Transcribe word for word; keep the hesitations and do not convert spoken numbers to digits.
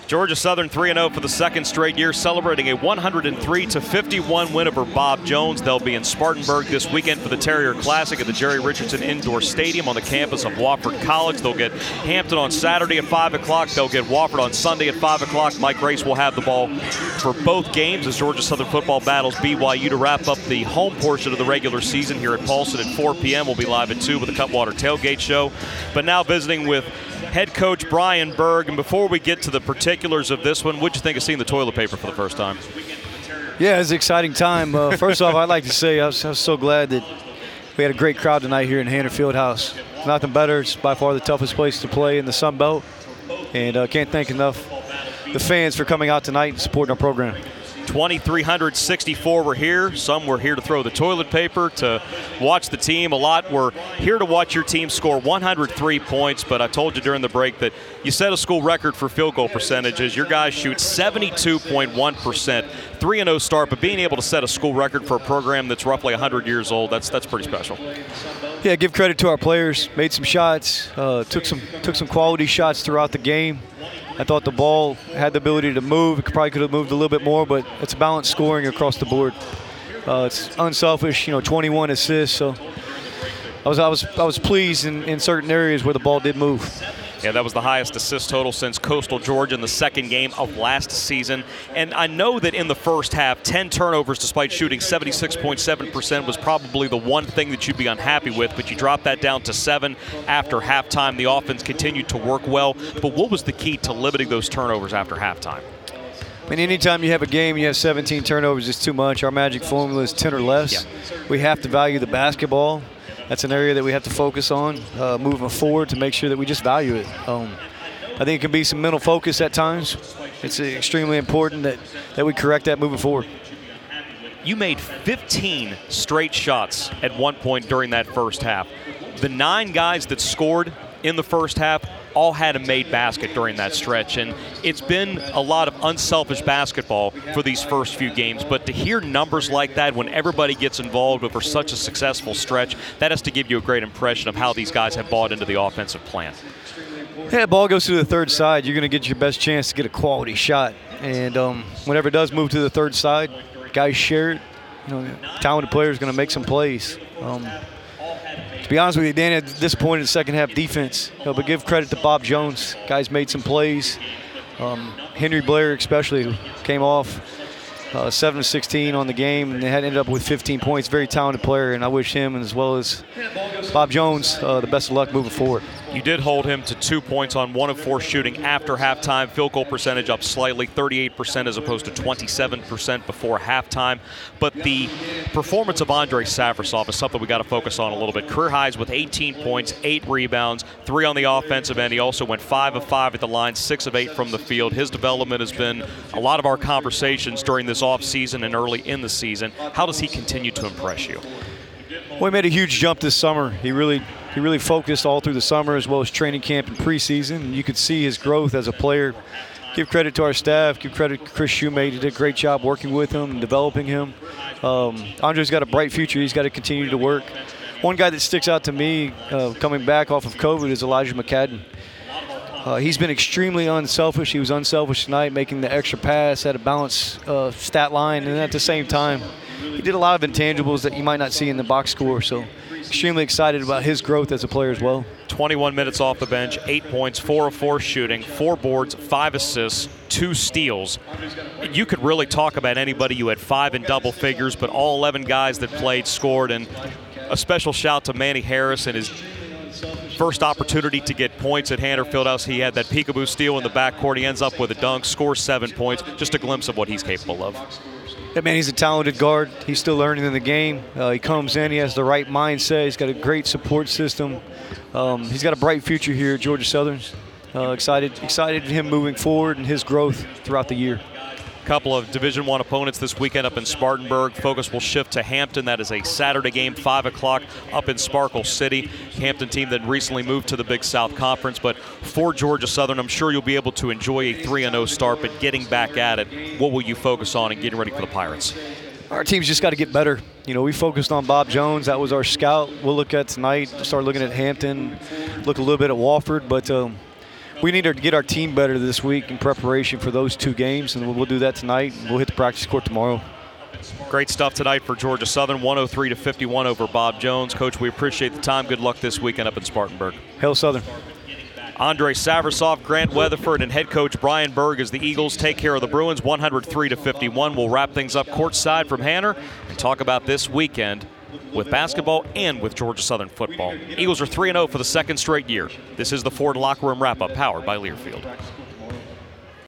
Georgia Southern three and oh for the second straight year, celebrating a one hundred three to fifty-one win over Bob Jones. They'll be in Spartanburg this weekend for the Terrier Classic at the Jerry Richardson Indoor Stadium on the campus of Wofford College. They'll get Hampton on Saturday at five o'clock. They'll get Wofford on Sunday at five o'clock. Mike Grace will have the ball for both games as Georgia Southern football battles B Y U to wrap up the home portion of the regular season here at Paulson at four p.m. We'll be live at two with the Cutwater Tailgate Show. But now visiting with head coach Brian Berg. And before we get to the particulars of this one, what'd you think of seeing the toilet paper for the first time? Yeah, it was an exciting time. Uh, first off, I'd like to say I was, I was so glad that we had a great crowd tonight here in Hanner Fieldhouse. Nothing better. It's by far the toughest place to play in the Sun Belt. And I uh, can't thank enough the fans for coming out tonight and supporting our program. twenty-three hundred sixty-four were here. Some were here to throw the toilet paper, to watch the team. A lot were here to watch your team score one hundred three points, but I told you during the break that you set a school record for field goal percentages. Your guys shoot seventy-two point one percent, three and oh start, but being able to set a school record for a program that's roughly one hundred years old, that's that's pretty special. Yeah, give credit to our players. Made some shots, uh, took some took some quality shots throughout the game. I thought the ball had the ability to move. It probably could have moved a little bit more, but it's balanced scoring across the board. Uh, it's unselfish, you know, twenty-one assists. So I was I was I was pleased in, in certain areas where the ball did move. Yeah, that was the highest assist total since Coastal Georgia in the second game of last season. And I know that in the first half, ten turnovers despite shooting seventy-six point seven percent was probably the one thing that you'd be unhappy with, but you dropped that down to seven after halftime. The offense continued to work well. But what was the key to limiting those turnovers after halftime? I mean, anytime you have a game, you have seventeen turnovers, it's too much. Our magic formula is ten or less. Yeah. We have to value the basketball. That's an area that we have to focus on uh, moving forward to make sure that we just value it. Um, I think it can be some mental focus at times. It's extremely important that, that we correct that moving forward. You made fifteen straight shots at one point during that first half. The nine guys that scored in the first half all had a made basket during that stretch, and it's been a lot of unselfish basketball for these first few games, but to hear numbers like that when everybody gets involved over such a successful stretch, that has to give you a great impression of how these guys have bought into the offensive plan. Yeah, ball goes to the third side, you're going to get your best chance to get a quality shot, and um, whenever it does move to the third side, guys share it. You know, talented players going to make some plays. Um, To be honest with you, Danny, I'm disappointed in the second half defense. You know, but give credit to Bob Jones. Guys made some plays. Um, Henry Blair especially, who came off uh, seven of sixteen on the game, and they had ended up with fifteen points. Very talented player, and I wish him as well as Bob Jones uh, the best of luck moving forward. You did hold him to two points on one of four shooting after halftime. Field goal percentage up slightly, thirty-eight percent as opposed to twenty-seven percent before halftime. But the performance of Andre Savrasov is something we got to focus on a little bit. Career highs with eighteen points, eight rebounds, three on the offensive end. He also went five of five at the line, six of eight from the field. His development has been a lot of our conversations during this offseason and early in the season. How does he continue to impress you? Well, he made a huge jump this summer. He really he really focused all through the summer as well as training camp and preseason. You could see his growth as a player. Give credit to our staff. Give credit to Chris Shoemate. He did a great job working with him and developing him. Um, Andre's got a bright future. He's got to continue to work. One guy that sticks out to me uh, coming back off of COVID is Elijah McCadden. Uh, he's been extremely unselfish. He was unselfish tonight, making the extra pass, had a balanced uh, stat line, and at the same time, he did a lot of intangibles that you might not see in the box score. So extremely excited about his growth as a player as well. twenty-one minutes off the bench, eight points, four of four shooting, four boards, five assists, two steals. You could really talk about anybody. You had five in double figures, but all eleven guys that played scored. And a special shout to Manny Harris and his first opportunity to get points at Hanner Fieldhouse. He had that peekaboo steal in the backcourt. He ends up with a dunk, scores seven points. Just a glimpse of what he's capable of. Yeah, man, he's a talented guard. He's still learning in the game. Uh, he comes in, he has the right mindset. He's got a great support system. Um, he's got a bright future here at Georgia Southern. Uh, excited, excited him moving forward and his growth throughout the year. Couple of Division One opponents this weekend up in Spartanburg. Focus will shift to Hampton. That is a Saturday game, five o'clock up in Sparkle City. Hampton team that recently moved to the Big South Conference. But for Georgia Southern, I'm sure you'll be able to enjoy a three and oh start, but getting back at it, what will you focus on in getting ready for the Pirates? Our team's just got to get better. You know, we focused on Bob Jones. That was our scout. We'll look at tonight, start looking at Hampton, look a little bit at Wofford, but um, we need to get our team better this week in preparation for those two games, and we'll do that tonight. We'll hit the practice court tomorrow. Great stuff tonight for Georgia Southern, one oh three to fifty-one over Bob Jones. Coach, we appreciate the time. Good luck this weekend up in Spartanburg. Hail Southern. Andre Savrasov, Grant Weatherford, and head coach Brian Berg as the Eagles take care of the Bruins, one oh three to fifty-one. We'll wrap things up courtside from Hanner and talk about this weekend with basketball and with Georgia Southern football. Eagles are three and oh for the second straight year. This is the Ford Locker Room Wrap-Up, powered by Learfield.